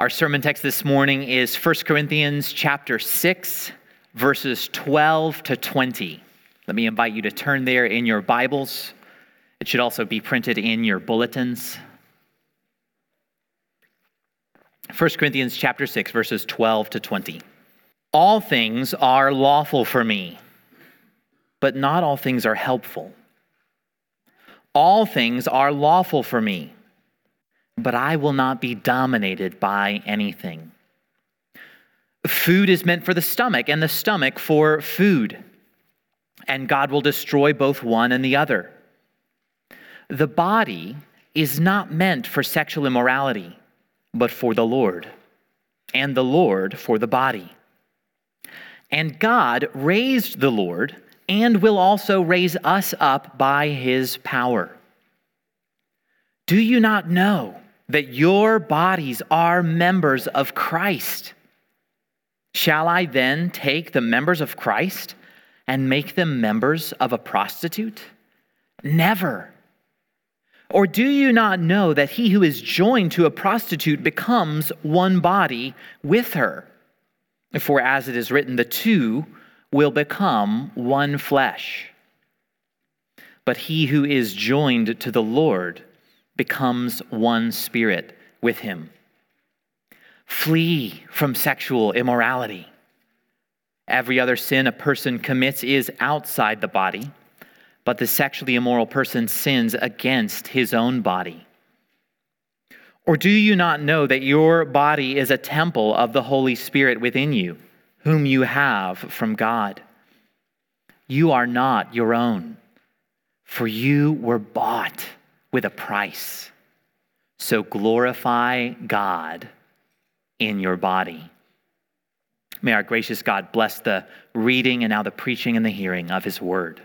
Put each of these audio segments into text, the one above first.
Our sermon text this morning is 1 Corinthians chapter 6, verses 12 to 20. Let me invite you to turn there in your Bibles. It should also be printed in your bulletins. 1 Corinthians chapter 6, verses 12 to 20. All things are lawful for me, but not all things are helpful. All things are lawful for me, but I will not be dominated by anything. Food is meant for the stomach, and the stomach for food, and God will destroy both one and the other. The body is not meant for sexual immorality, but for the Lord, and the Lord for the body. And God raised the Lord, and will also raise us up by his power. Do you not know that your bodies are members of Christ? Shall I then take the members of Christ and make them members of a prostitute? Never. Or do you not know that he who is joined to a prostitute becomes one body with her? For as it is written, the two will become one flesh. But he who is joined to the Lord becomes one spirit with him. Flee from sexual immorality. Every other sin a person commits is outside the body, but the sexually immoral person sins against his own body. Or do you not know that your body is a temple of the Holy Spirit within you, whom you have from God? You are not your own, for you were bought with a price. So glorify God in your body. May our gracious God bless the reading and now the preaching and the hearing of his word.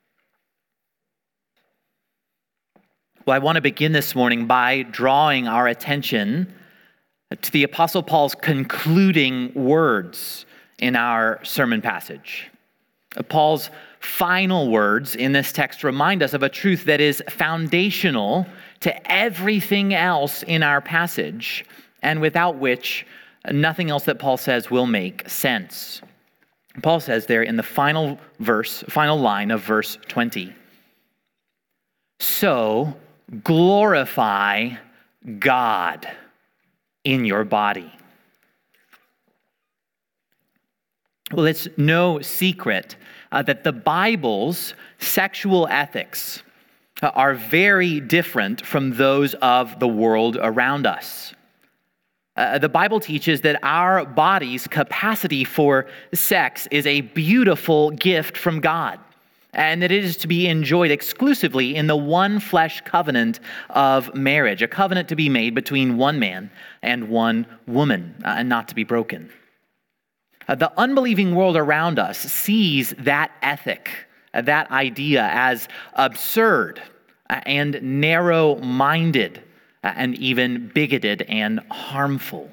Well, I want to begin this morning by drawing our attention to the Apostle Paul's concluding words in our sermon passage. Paul's final words in this text remind us of a truth that is foundational to everything else in our passage, and without which nothing else that Paul says will make sense. Paul says there in the final line of verse 20, so glorify God in your body. Well, it's no secret that the Bible's sexual ethics are very different from those of the world around us. The Bible teaches that our body's capacity for sex is a beautiful gift from God, and that it is to be enjoyed exclusively in the one flesh covenant of marriage, a covenant to be made between one man and one woman, and not to be broken. The unbelieving world around us sees that ethic, that idea, as absurd and narrow-minded and even bigoted and harmful.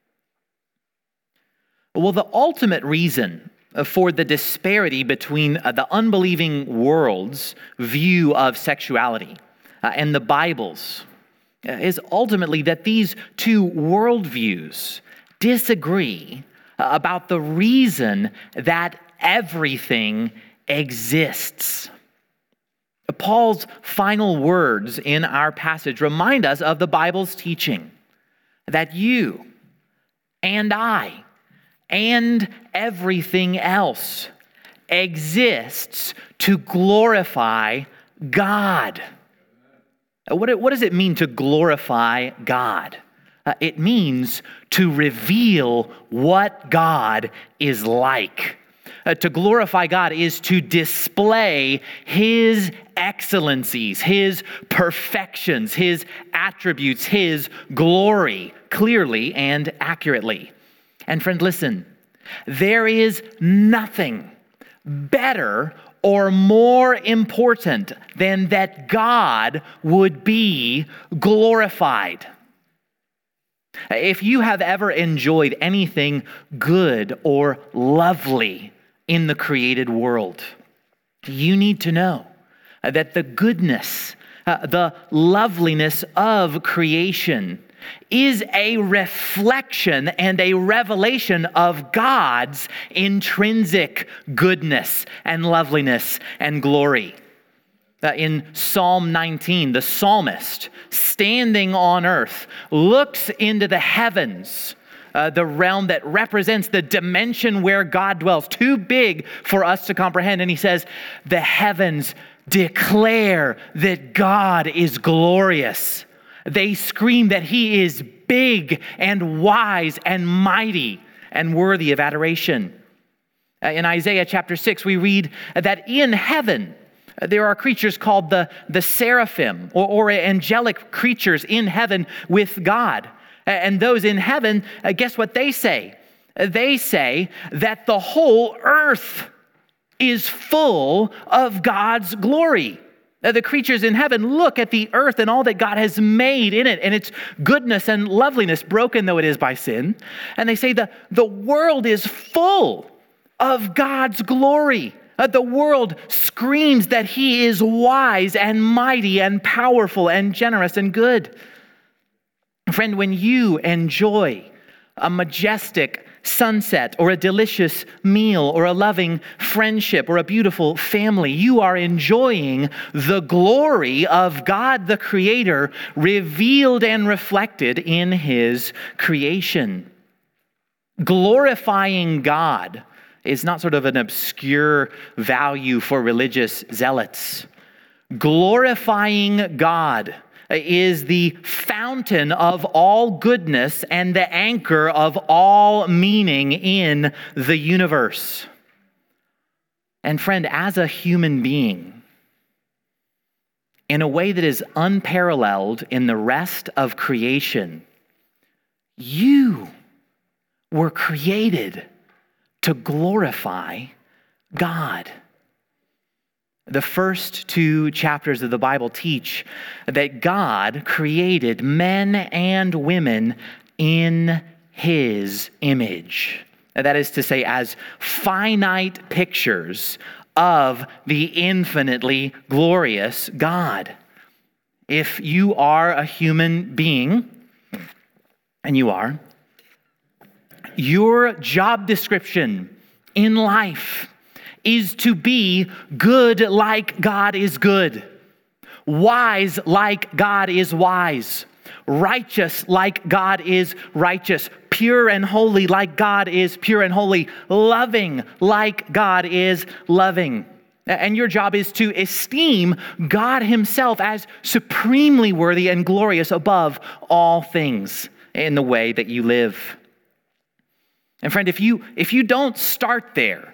Well, the ultimate reason for the disparity between the unbelieving world's view of sexuality and the Bible's is ultimately that these two worldviews disagree about the reason that everything exists. Paul's final words in our passage remind us of the Bible's teaching that you and I and everything else exists to glorify God. What does it mean to glorify God? It means to reveal what God is like. To glorify God is to display his excellencies, his perfections, his attributes, his glory clearly and accurately. And friend, listen, there is nothing better or more important than that God would be glorified. If you have ever enjoyed anything good or lovely in the created world, you need to know that the goodness, the loveliness of creation is a reflection and a revelation of God's intrinsic goodness and loveliness and glory. In Psalm 19, the psalmist, standing on earth, looks into the heavens, the realm that represents the dimension where God dwells, too big for us to comprehend. And he says, the heavens declare that God is glorious. They scream that he is big and wise and mighty and worthy of adoration. In Isaiah chapter 6, we read that in heaven, there are creatures called the seraphim or angelic creatures in heaven with God. And those in heaven, guess what they say? They say that the whole earth is full of God's glory. The creatures in heaven look at the earth and all that God has made in it and its goodness and loveliness, broken though it is by sin. And they say the world is full of God's glory. The world screams that he is wise and mighty and powerful and generous and good. Friend, when you enjoy a majestic sunset or a delicious meal or a loving friendship or a beautiful family, you are enjoying the glory of God the Creator revealed and reflected in his creation. Glorifying God is not sort of an obscure value for religious zealots. Glorifying God is the fountain of all goodness and the anchor of all meaning in the universe. And friend, as a human being, in a way that is unparalleled in the rest of creation, you were created to glorify God. The first two chapters of the Bible teach that God created men and women in his image. That is to say, as finite pictures of the infinitely glorious God. If you are a human being, and you are, your job description in life is to be good like God is good, wise like God is wise, righteous like God is righteous, pure and holy like God is pure and holy, loving like God is loving. And your job is to esteem God himself as supremely worthy and glorious above all things in the way that you live. And friend, if you don't start there,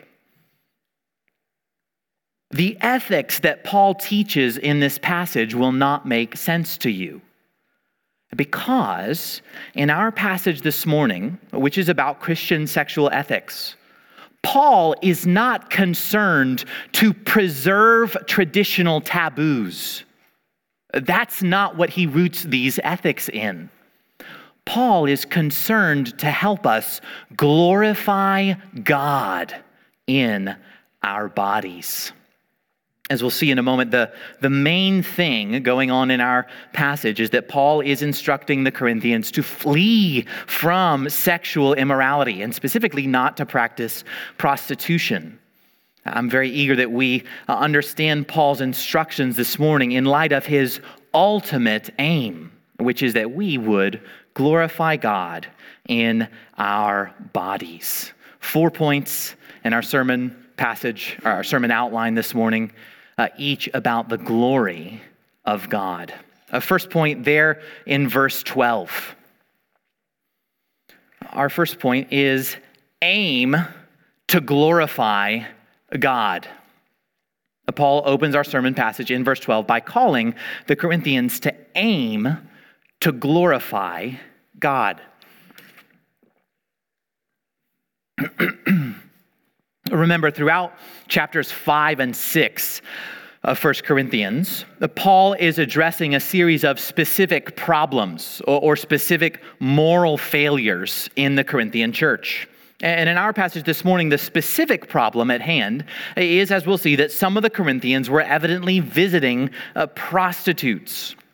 the ethics that Paul teaches in this passage will not make sense to you. Because in our passage this morning, which is about Christian sexual ethics, Paul is not concerned to preserve traditional taboos. That's not what he roots these ethics in. Paul is concerned to help us glorify God in our bodies. As we'll see in a moment, the main thing going on in our passage is that Paul is instructing the Corinthians to flee from sexual immorality, and specifically not to practice prostitution. I'm very eager that we understand Paul's instructions this morning in light of his ultimate aim, which is that we would glorify God in our bodies. 4 points in our sermon passage, or our sermon outline this morning, each about the glory of God. First point there in verse 12. Our first point is aim to glorify God. Paul opens our sermon passage in verse 12 by calling the Corinthians to aim to glorify God. Remember, throughout chapters 5 and 6 of 1 Corinthians, Paul is addressing a series of specific problems or specific moral failures in the Corinthian church. And in our passage this morning, the specific problem at hand is, as we'll see, that some of the Corinthians were evidently visiting prostitutes.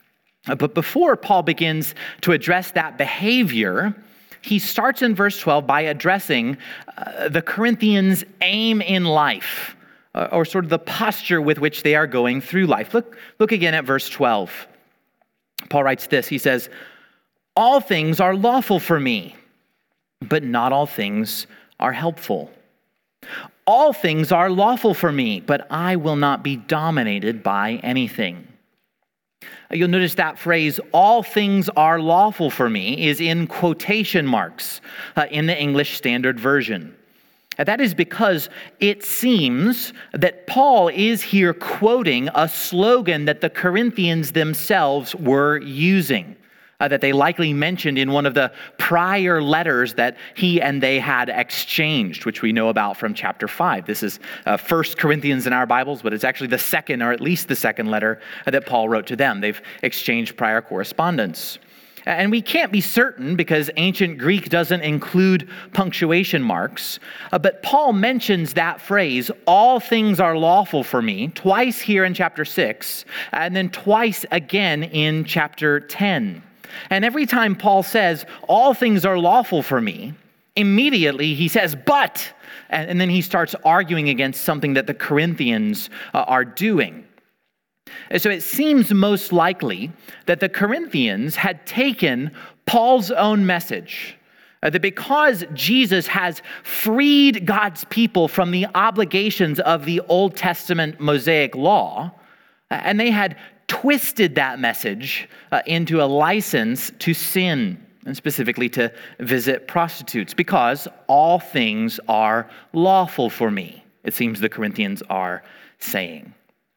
But before Paul begins to address that behavior, he starts in verse 12 by addressing the Corinthians' aim in life, or sort of the posture with which they are going through life. Look again at verse 12. Paul writes this. He says, "All things are lawful for me, but not all things are helpful. All things are lawful for me, but I will not be dominated by anything." You'll notice that phrase, "all things are lawful for me," is in quotation marks in the English Standard Version. That is because it seems that Paul is here quoting a slogan that the Corinthians themselves were using, that they likely mentioned in one of the prior letters that he and they had exchanged, which we know about from chapter 5. This is 1 Corinthians in our Bibles, but it's actually the second, or at least the second letter that Paul wrote to them. They've exchanged prior correspondence. And we can't be certain because ancient Greek doesn't include punctuation marks, but Paul mentions that phrase, "all things are lawful for me," twice here in chapter 6, and then twice again in chapter 10. And every time Paul says, "all things are lawful for me," immediately he says, "but," and then he starts arguing against something that the Corinthians are doing. And so it seems most likely that the Corinthians had taken Paul's own message, that because Jesus has freed God's people from the obligations of the Old Testament Mosaic law, and they had twisted that message into a license to sin, and specifically to visit prostitutes, because all things are lawful for me, it seems the Corinthians are saying.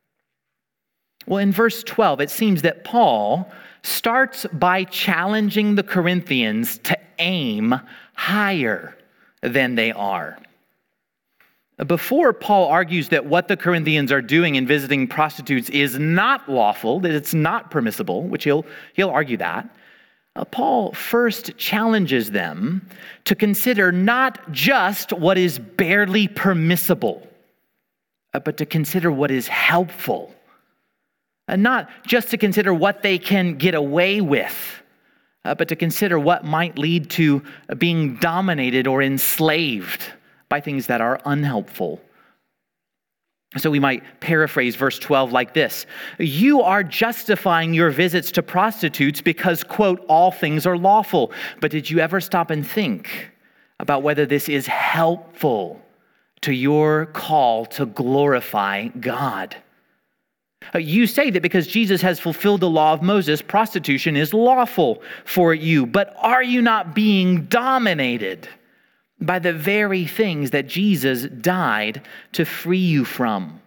Well, in verse 12, it seems that Paul starts by challenging the Corinthians to aim higher than they are. Before Paul argues that what the Corinthians are doing in visiting prostitutes is not lawful, that it's not permissible, which he'll argue that, Paul first challenges them to consider not just what is barely permissible, but to consider what is helpful. And not just to consider what they can get away with, but to consider what might lead to being dominated or enslaved by things that are unhelpful. So we might paraphrase verse 12 like this: "You are justifying your visits to prostitutes because, quote, all things are lawful. But did you ever stop and think about whether this is helpful to your call to glorify God? You say that because Jesus has fulfilled the law of Moses, prostitution is lawful for you. But are you not being dominated by the very things that Jesus died to free you from?"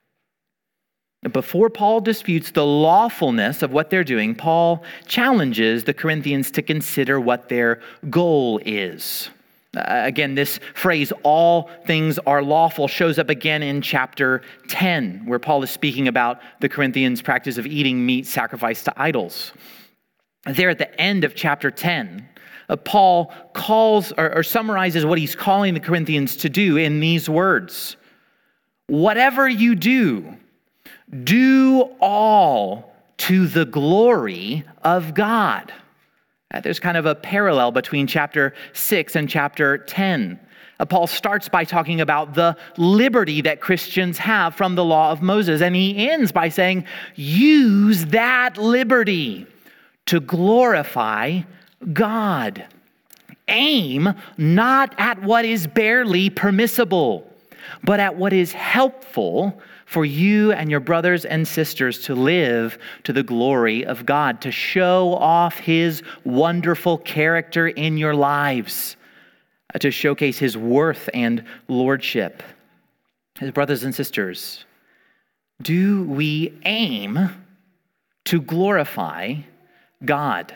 Before Paul disputes the lawfulness of what they're doing, Paul challenges the Corinthians to consider what their goal is. Again, this phrase, "all things are lawful," shows up again in chapter 10, where Paul is speaking about the Corinthians' practice of eating meat sacrificed to idols. There at the end of chapter 10, Paul calls or summarizes what he's calling the Corinthians to do in these words: "Whatever you do, do all to the glory of God." There's kind of a parallel between chapter 6 and chapter 10. Paul starts by talking about the liberty that Christians have from the law of Moses, and he ends by saying, use that liberty to glorify God. Aim not at what is barely permissible, but at what is helpful for you and your brothers and sisters to live to the glory of God, to show off his wonderful character in your lives, to showcase his worth and lordship. His brothers and sisters, do we aim to glorify God?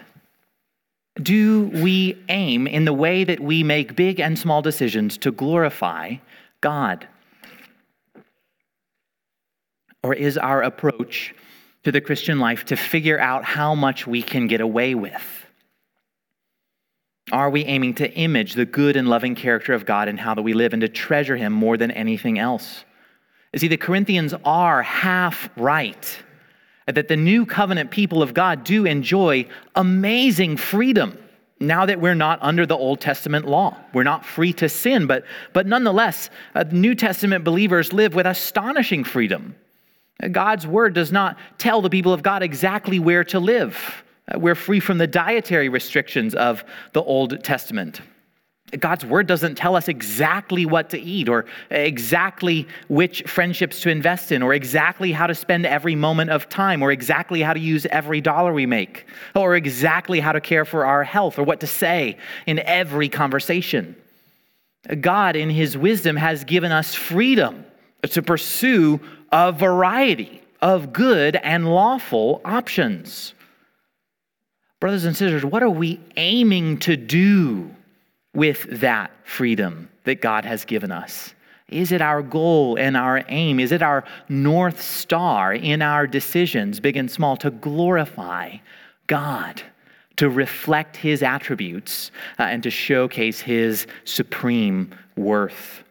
Do we aim in the way that we make big and small decisions to glorify God? Or is our approach to the Christian life to figure out how much we can get away with? Are we aiming to image the good and loving character of God in how that we live and to treasure him more than anything else? You see, the Corinthians are half right. that the new covenant people of God do enjoy amazing freedom now that we're not under the Old Testament law. We're not free to sin, but nonetheless, New Testament believers live with astonishing freedom. God's word does not tell the people of God exactly where to live. We're free from the dietary restrictions of the Old Testament. God's word doesn't tell us exactly what to eat or exactly which friendships to invest in or exactly how to spend every moment of time or exactly how to use every dollar we make or exactly how to care for our health or what to say in every conversation. God, in his wisdom, has given us freedom to pursue a variety of good and lawful options. Brothers and sisters, what are we aiming to do with that freedom that God has given us? Is it our goal and our aim? Is it our North Star in our decisions, big and small, to glorify God, to reflect his attributes, and to showcase his supreme worth?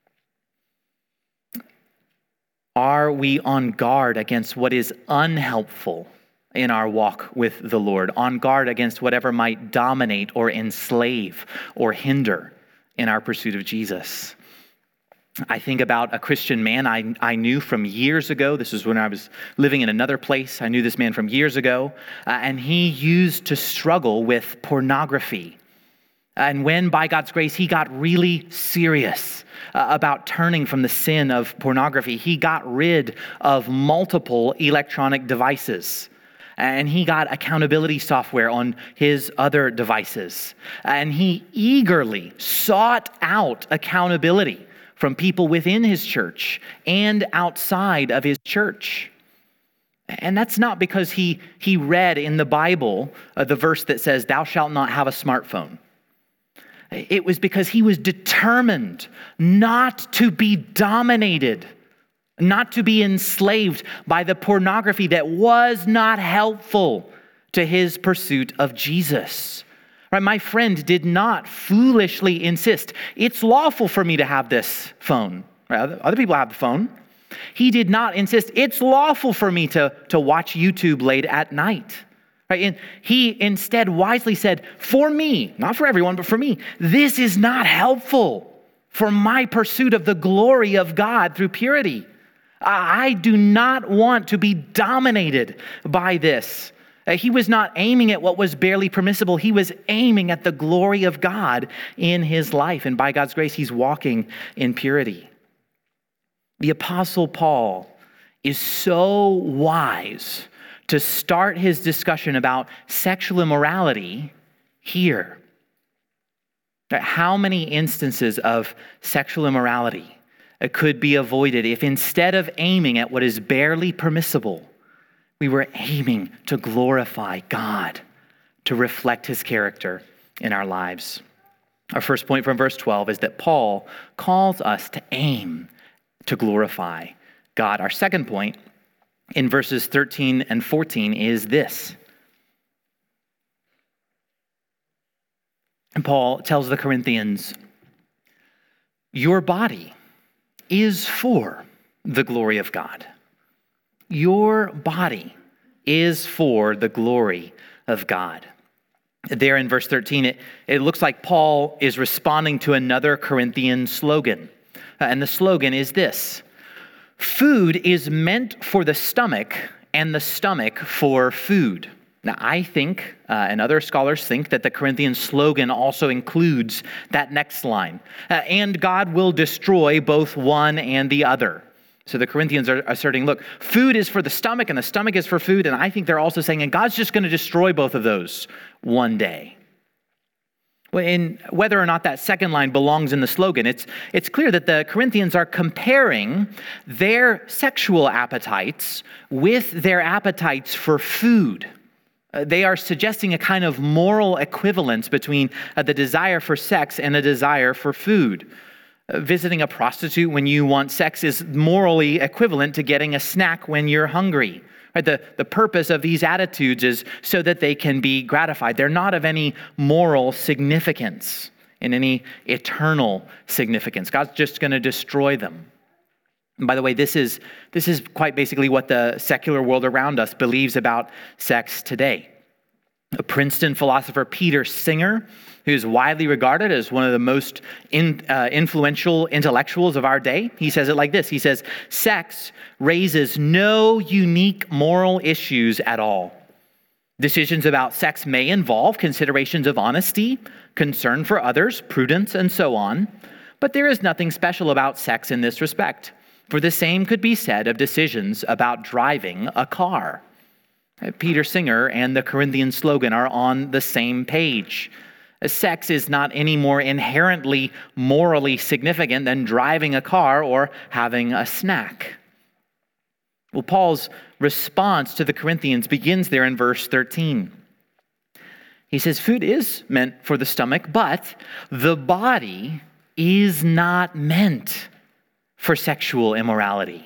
Are we on guard against what is unhelpful in our walk with the Lord, on guard against whatever might dominate or enslave or hinder in our pursuit of Jesus? I think about a Christian man I knew from years ago. This was when I was living in another place. I knew this man from years ago, and he used to struggle with pornography. And when, by God's grace, he got really serious about turning from the sin of pornography, he got rid of multiple electronic devices. And he got accountability software on his other devices. And he eagerly sought out accountability from people within his church and outside of his church. And that's not because he read in the Bible the verse that says, "Thou shalt not have a smartphone." It was because he was determined not to be dominated, not to be enslaved by the pornography that was not helpful to his pursuit of Jesus. Right? My friend did not foolishly insist, "It's lawful for me to have this phone." Right? Other people have the phone. He did not insist, "It's lawful for me to watch YouTube late at night." Right? And he instead wisely said, "For me, not for everyone, but for me, this is not helpful for my pursuit of the glory of God through purity. I do not want to be dominated by this." He was not aiming at what was barely permissible. He was aiming at the glory of God in his life. And by God's grace, he's walking in purity. The Apostle Paul is so wise to start his discussion about sexual immorality here. How many instances of sexual immorality could be avoided if instead of aiming at what is barely permissible, we were aiming to glorify God, to reflect his character in our lives? Our first point from verse 12 is that Paul calls us to aim to glorify God. Our second point in verses 13 and 14 is this. And Paul tells the Corinthians, "Your body is for the glory of God." Your body is for the glory of God. There in verse 13, it looks like Paul is responding to another Corinthian slogan. And the slogan is this: "Food is meant for the stomach, and the stomach for food." Now, I think, and other scholars think, that the Corinthian slogan also includes that next line. "And God will destroy both one and the other." So the Corinthians are asserting, look, food is for the stomach and the stomach is for food. And I think they're also saying, and God's just going to destroy both of those one day. And whether or not that second line belongs in the slogan, it's clear that the Corinthians are comparing their sexual appetites with their appetites for food. They are suggesting a kind of moral equivalence between the desire for sex and a desire for food. Visiting a prostitute when you want sex is morally equivalent to getting a snack when you're hungry. Right? The purpose of these attitudes is so that they can be gratified. They're not of any moral significance, in any eternal significance. God's just going to destroy them. And by the way, this is quite basically what the secular world around us believes about sex today. A Princeton philosopher, Peter Singer, who is widely regarded as one of the most influential intellectuals of our day, he says it like this. He says, sex raises no unique moral issues at all. Decisions about sex may involve considerations of honesty, concern for others, prudence, and so on. But there is nothing special about sex in this respect. For the same could be said of decisions about driving a car. Peter Singer and the Corinthian slogan are on the same page. Sex is not any more inherently morally significant than driving a car or having a snack. Well, Paul's response to the Corinthians begins there in verse 13. He says, food is meant for the stomach, but the body is not meant for sexual immorality.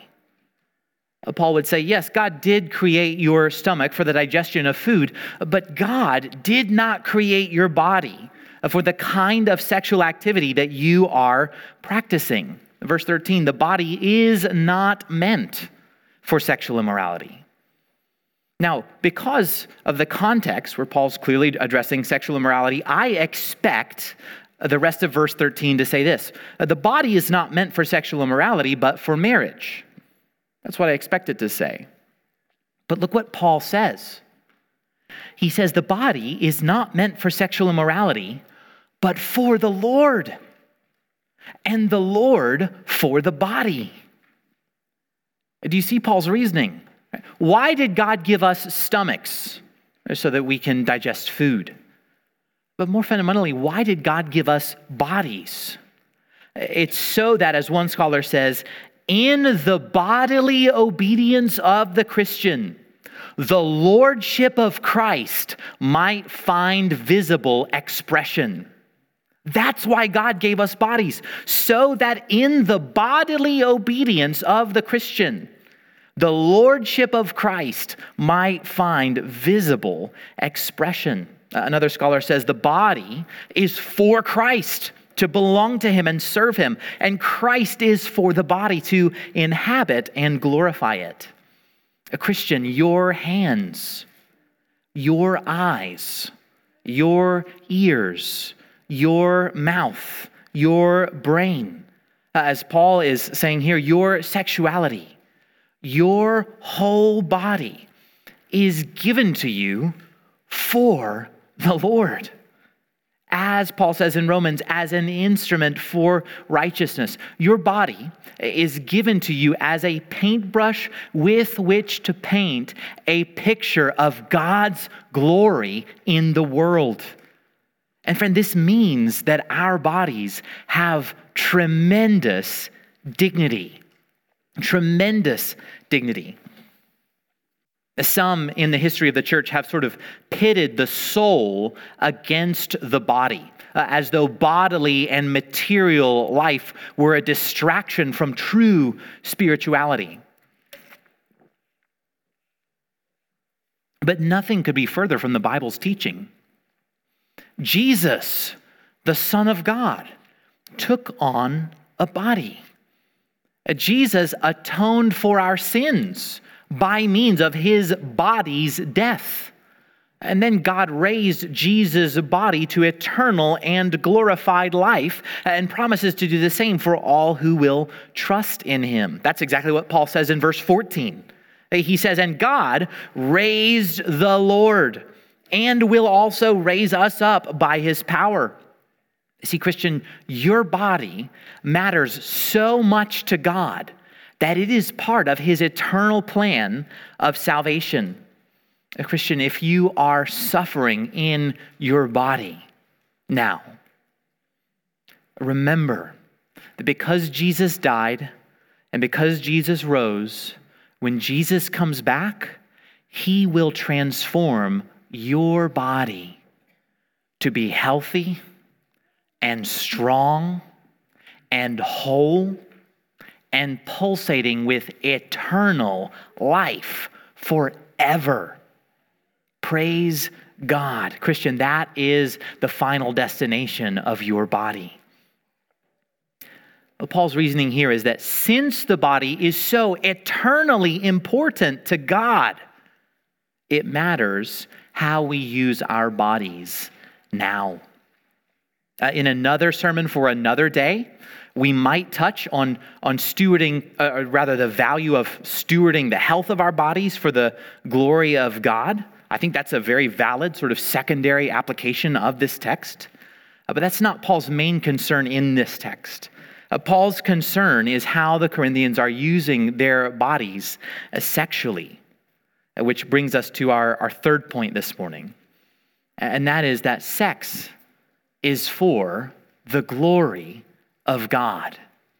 Paul would say, yes, God did create your stomach for the digestion of food, but God did not create your body for the kind of sexual activity that you are practicing. Verse 13, the body is not meant for sexual immorality. Now, because of the context where Paul's clearly addressing sexual immorality, I expect the rest of verse 13 to say this: the body is not meant for sexual immorality, but for marriage. That's what I expect it to say. But look what Paul says. He says the body is not meant for sexual immorality, but for the Lord, and the Lord for the body. Do you see Paul's reasoning? Why did God give us stomachs? So that we can digest food. But more fundamentally, why did God give us bodies? It's so that, as one scholar says, in the bodily obedience of the Christian, the lordship of Christ might find visible expression. That's why God gave us bodies, so that in the bodily obedience of the Christian, the lordship of Christ might find visible expression. Another scholar says the body is for Christ, to belong to him and serve him, and Christ is for the body to inhabit and glorify it. A Christian, your hands, your eyes, your ears, your mouth, your brain, as Paul is saying here, your sexuality, your whole body is given to you for the Lord. As Paul says in Romans, as an instrument for righteousness. Your body is given to you as a paintbrush with which to paint a picture of God's glory in the world. And friend, this means that our bodies have tremendous dignity. Tremendous dignity. Some in the history of the church have sort of pitted the soul against the body, as though bodily and material life were a distraction from true spirituality. But nothing could be further from the Bible's teaching. Jesus, the Son of God, took on a body. Jesus atoned for our sins by means of his body's death. And then God raised Jesus' body to eternal and glorified life and promises to do the same for all who will trust in him. That's exactly what Paul says in verse 14. He says, and God raised the Lord and will also raise us up by his power. See, Christian, your body matters so much to God that it is part of his eternal plan of salvation. Christian, if you are suffering in your body now, remember that because Jesus died and because Jesus rose, when Jesus comes back, he will transform your body to be healthy and strong and whole and pulsating with eternal life forever. Praise God. Christian, that is the final destination of your body. Paul's reasoning here is that since the body is so eternally important to God, it matters how we use our bodies now. In another sermon for another day, we might touch on stewarding, or rather the value of stewarding the health of our bodies for the glory of God. I think that's a very valid sort of secondary application of this text. But that's not Paul's main concern in this text. Paul's concern is how the Corinthians are using their bodies sexually, which brings us to our third point this morning. And that is that sex is for the glory of God.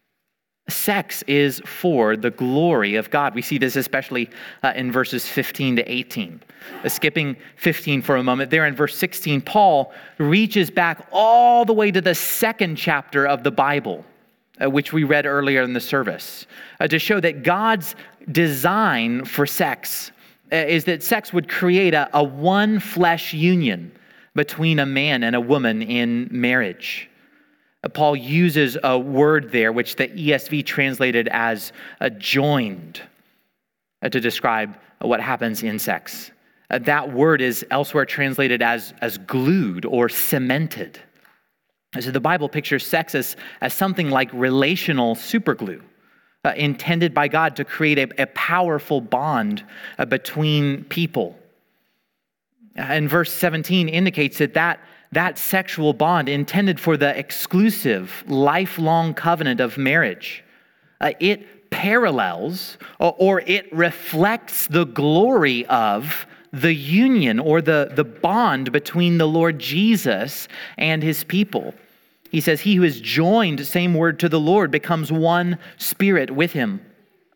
Sex is for the glory of God. We see this especially in verses 15 to 18. Skipping 15 for a moment, there in verse 16, Paul reaches back all the way to the second chapter of the Bible, which we read earlier in the service, to show that God's design for sex is that sex would create a one flesh union between a man and a woman in marriage. Paul uses a word there, which the ESV translated as joined, to describe what happens in sex. That word is elsewhere translated as glued or cemented. So the Bible pictures sex as something like relational superglue, intended by God to create a powerful bond between people. And verse 17 indicates that sexual bond intended for the exclusive, lifelong covenant of marriage, it parallels or it reflects the glory of the union or the bond between the Lord Jesus and his people. He says, he who is joined, same word, to the Lord becomes one spirit with him.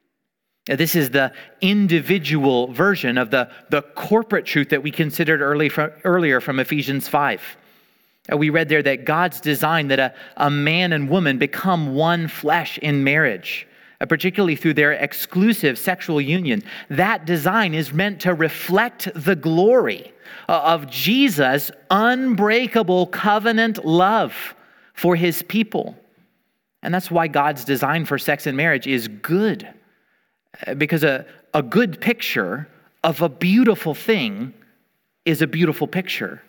This is the individual version of the corporate truth that we considered earlier from Ephesians 5. We read there that God's design that a man and woman become one flesh in marriage, particularly through their exclusive sexual union. That design is meant to reflect the glory of Jesus' unbreakable covenant love for his people. And that's why God's design for sex and marriage is good. Because a good picture of a beautiful thing is a beautiful picture.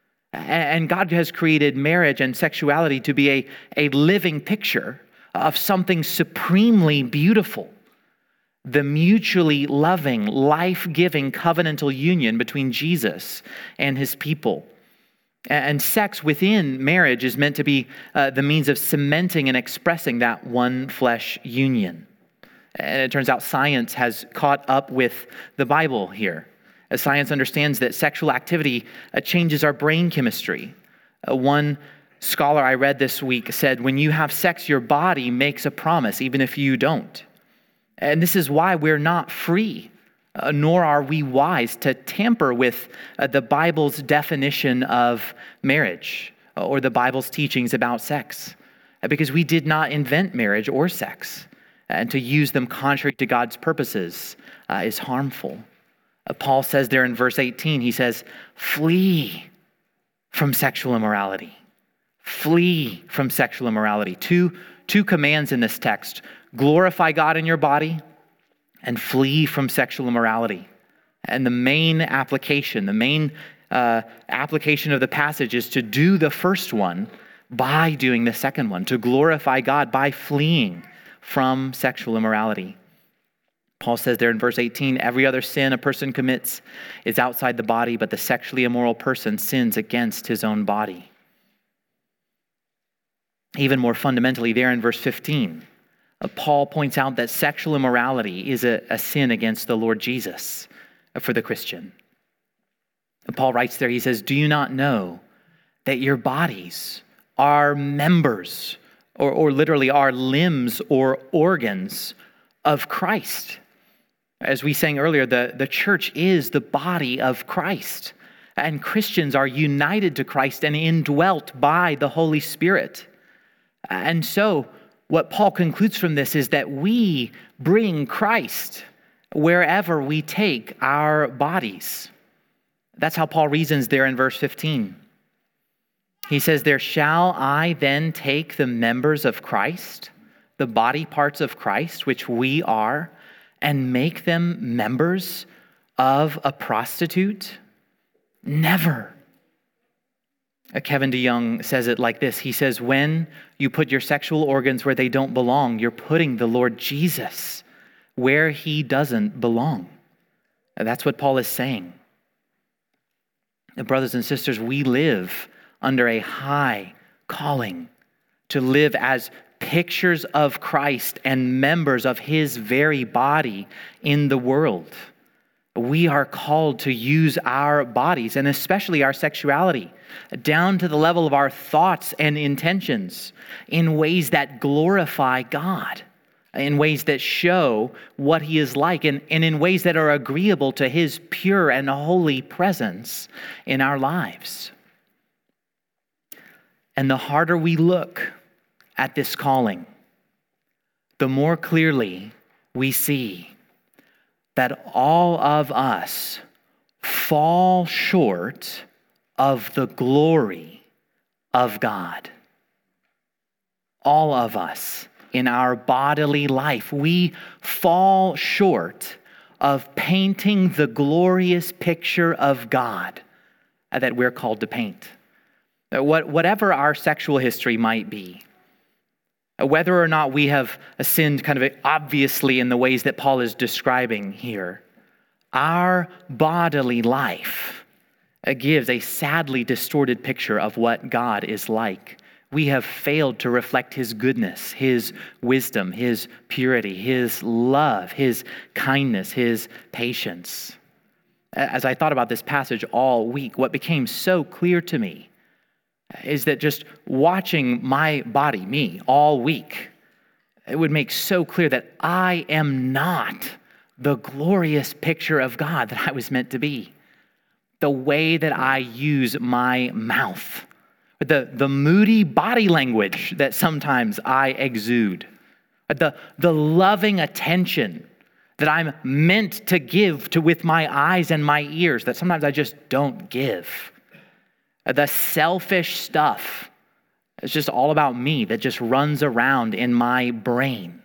And God has created marriage and sexuality to be a living picture of something supremely beautiful. The mutually loving, life-giving covenantal union between Jesus and his people. And sex within marriage is meant to be the means of cementing and expressing that one flesh union. And it turns out science has caught up with the Bible here. As science understands that sexual activity changes our brain chemistry. One scholar I read this week said, when you have sex, your body makes a promise, even if you don't. And this is why we're not free, nor are we wise to tamper with the Bible's definition of marriage or the Bible's teachings about sex, because we did not invent marriage or sex. And to use them contrary to God's purposes is harmful. Paul says there in verse 18, he says, flee from sexual immorality. Flee from sexual immorality. Two commands in this text. Glorify God in your body and flee from sexual immorality. And the main application of the passage is to do the first one by doing the second one, to glorify God by fleeing from sexual immorality. Paul says there in verse 18, every other sin a person commits is outside the body, but the sexually immoral person sins against his own body. Even more fundamentally, there in verse 15, Paul points out that sexual immorality is a sin against the Lord Jesus for the Christian. Paul writes there, he says, do you not know that your bodies are members or literally are limbs or organs of Christ? As we sang earlier, the church is the body of Christ, and Christians are united to Christ and indwelt by the Holy Spirit. And so what Paul concludes from this is that we bring Christ wherever we take our bodies. That's how Paul reasons there in verse 15. He says, there shall I then take the members of Christ the body parts of Christ, which we are, and make them members of a prostitute? Never. Kevin DeYoung says it like this. He says, when you put your sexual organs where they don't belong, you're putting the Lord Jesus where he doesn't belong. And that's what Paul is saying. And brothers and sisters, we live under a high calling to live as pictures of Christ and members of his very body in the world. We are called to use our bodies, and especially our sexuality, down to the level of our thoughts and intentions in ways that glorify God, in ways that show what he is like, and in ways that are agreeable to his pure and holy presence in our lives. And the harder we look at this calling, the more clearly we see that all of us fall short of the glory of God. All of us in our bodily life, we fall short of painting the glorious picture of God that we're called to paint. Whatever our sexual history might be, whether or not we have sinned kind of obviously in the ways that Paul is describing here, our bodily life gives a sadly distorted picture of what God is like. We have failed to reflect his goodness, his wisdom, his purity, his love, his kindness, his patience. As I thought about this passage all week, what became so clear to me is that just watching my body, me, all week, it would make so clear that I am not the glorious picture of God that I was meant to be. The way that I use my mouth, the moody body language that sometimes I exude, the loving attention that I'm meant to give to with my eyes and my ears that sometimes I just don't give. The selfish stuff, it's just all about me that just runs around in my brain.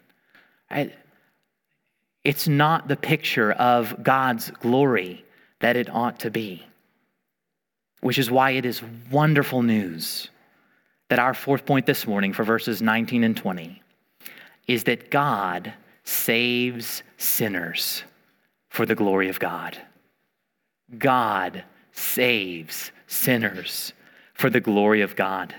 It's not the picture of God's glory that it ought to be. Which is why it is wonderful news that our fourth point this morning for verses 19 and 20 is that God saves sinners for the glory of God. God saves sinners for the glory of God.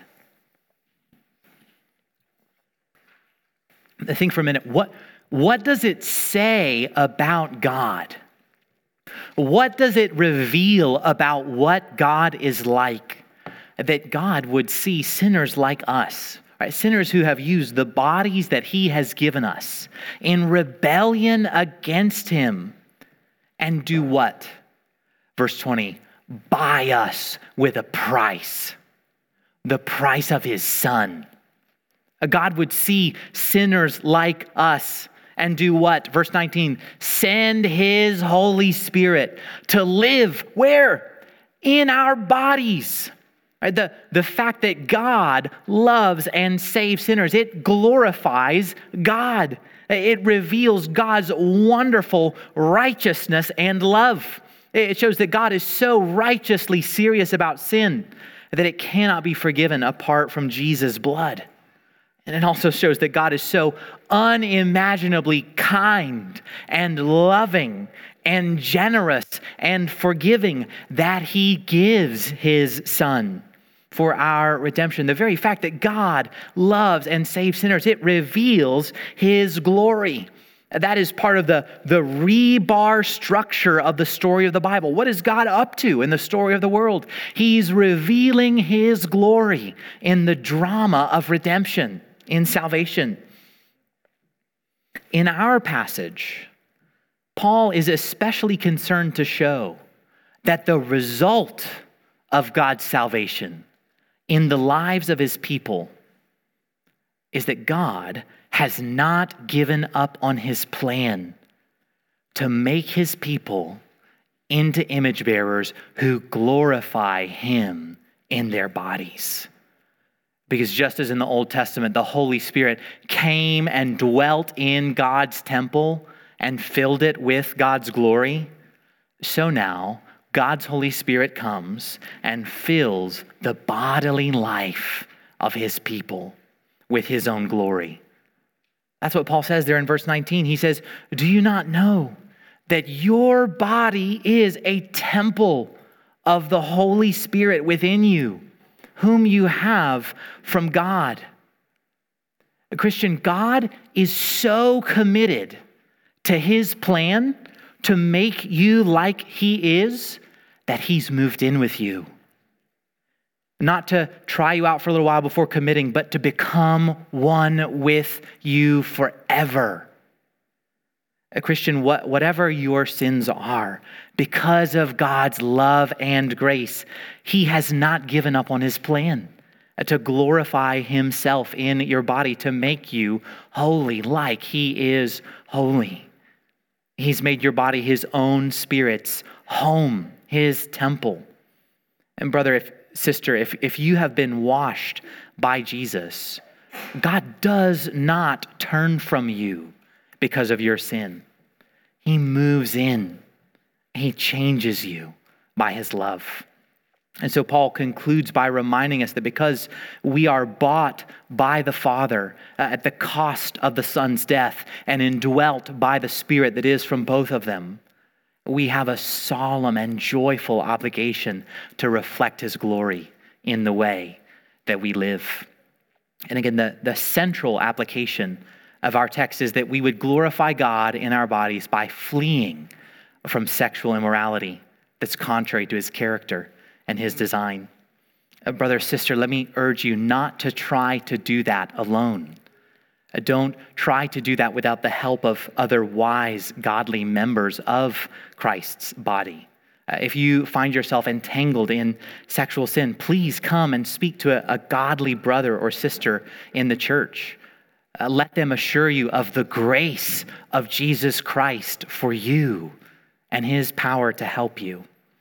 Think for a minute, what does it say about God? What does it reveal about what God is like? That God would see sinners like us, right? Sinners who have used the bodies that he has given us in rebellion against him, and do what? Verse 20, buy us with a price, the price of his son. God would see sinners like us and do what? Verse 19, send his Holy Spirit to live where? In our bodies. Right? The fact that God loves and saves sinners, it glorifies God. It reveals God's wonderful righteousness and love. It shows that God is so righteously serious about sin that it cannot be forgiven apart from Jesus' blood. And it also shows that God is so unimaginably kind and loving and generous and forgiving that he gives his son for our redemption. The very fact that God loves and saves sinners, it reveals his glory. That is part of the rebar structure of the story of the Bible. What is God up to in the story of the world? He's revealing his glory in the drama of redemption, in salvation. In our passage, Paul is especially concerned to show that the result of God's salvation in the lives of his people is that God has not given up on his plan to make his people into image bearers who glorify him in their bodies. Because just as in the Old Testament, the Holy Spirit came and dwelt in God's temple and filled it with God's glory, so now God's Holy Spirit comes and fills the bodily life of his people with his own glory. That's what Paul says there in verse 19. He says, "Do you not know that your body is a temple of the Holy Spirit within you, whom you have from God?" Christian, God is so committed to his plan to make you like he is that he's moved in with you. Not to try you out for a little while before committing, but to become one with you forever. A Christian, whatever your sins are, because of God's love and grace, he has not given up on his plan to glorify himself in your body, to make you holy like he is holy. He's made your body his own Spirit's home, his temple. And brother, sister, if you have been washed by Jesus, God does not turn from you because of your sin. He moves in. He changes you by his love. And so Paul concludes by reminding us that because we are bought by the Father at the cost of the Son's death and indwelt by the Spirit that is from both of them, we have a solemn and joyful obligation to reflect his glory in the way that we live. And again, the central application of our text is that we would glorify God in our bodies by fleeing from sexual immorality that's contrary to his character and his design. Brother, sister, let me urge you not to try to do that alone. Don't try to do that without the help of other wise, godly members of Christ's body. If you find yourself entangled in sexual sin, please come and speak to a godly brother or sister in the church. Let them assure you of the grace of Jesus Christ for you and his power to help you.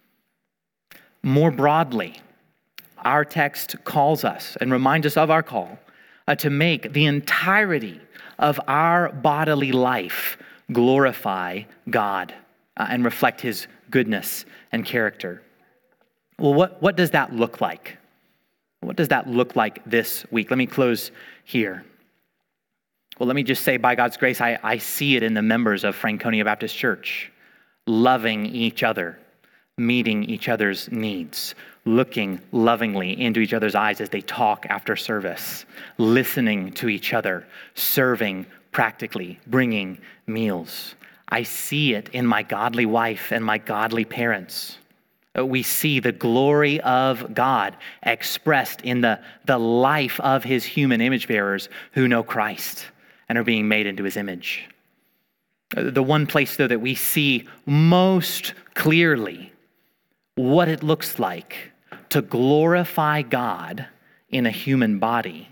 More broadly, our text calls us and reminds us of our call to make the entirety of our bodily life glorify God and reflect his goodness and character. Well, what does that look like? What does that look like this week? Let me close here. Well, let me just say, by God's grace, I see it in the members of Franconia Baptist Church, loving each other, meeting each other's needs, looking lovingly into each other's eyes as they talk after service, listening to each other, serving practically, bringing meals. I see it in my godly wife and my godly parents. We see the glory of God expressed in the life of his human image bearers who know Christ and are being made into his image. The one place, though, that we see most clearly what it looks like to glorify God in a human body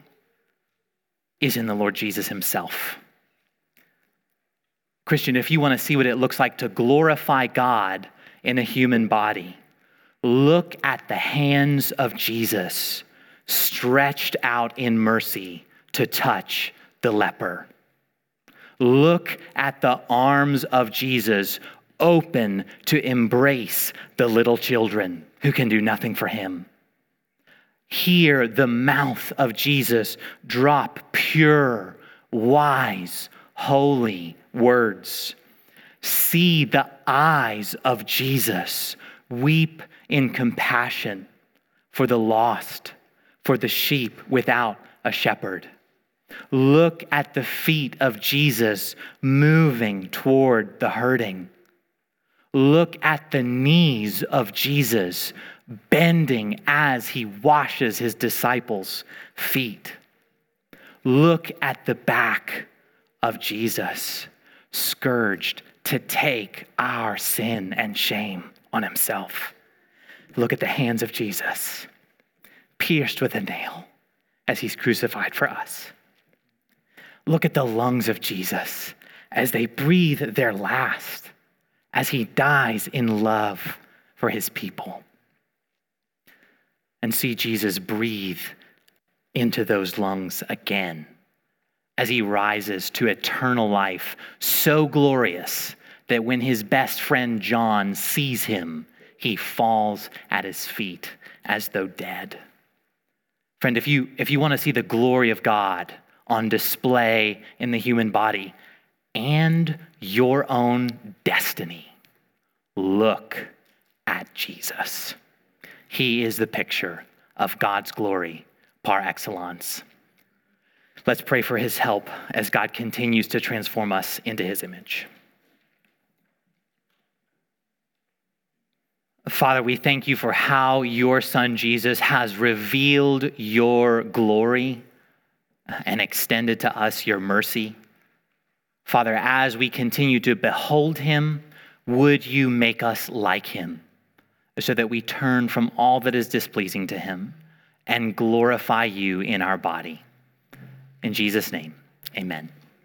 is in the Lord Jesus himself. Christian, if you want to see what it looks like to glorify God in a human body, look at the hands of Jesus stretched out in mercy to touch the leper. Look at the arms of Jesus open to embrace the little children who can do nothing for him. Hear the mouth of Jesus drop pure, wise, holy words. See the eyes of Jesus weep in compassion for the lost, for the sheep without a shepherd. Look at the feet of Jesus moving toward the hurting. Look at the knees of Jesus bending as he washes his disciples' feet. Look at the back of Jesus, scourged to take our sin and shame on himself. Look at the hands of Jesus, pierced with a nail as he's crucified for us. Look at the lungs of Jesus as they breathe their last, as he dies in love for his people. And see Jesus breathe into those lungs again as he rises to eternal life, so glorious that when his best friend John sees him, he falls at his feet as though dead. Friend, if you want to see the glory of God on display in the human body and your own destiny, look at Jesus. He is the picture of God's glory par excellence. Let's pray for his help as God continues to transform us into his image. Father, we thank you for how your Son Jesus has revealed your glory and extended to us your mercy. Father, as we continue to behold him, would you make us like him so that we turn from all that is displeasing to him and glorify you in our body. In Jesus' name, amen.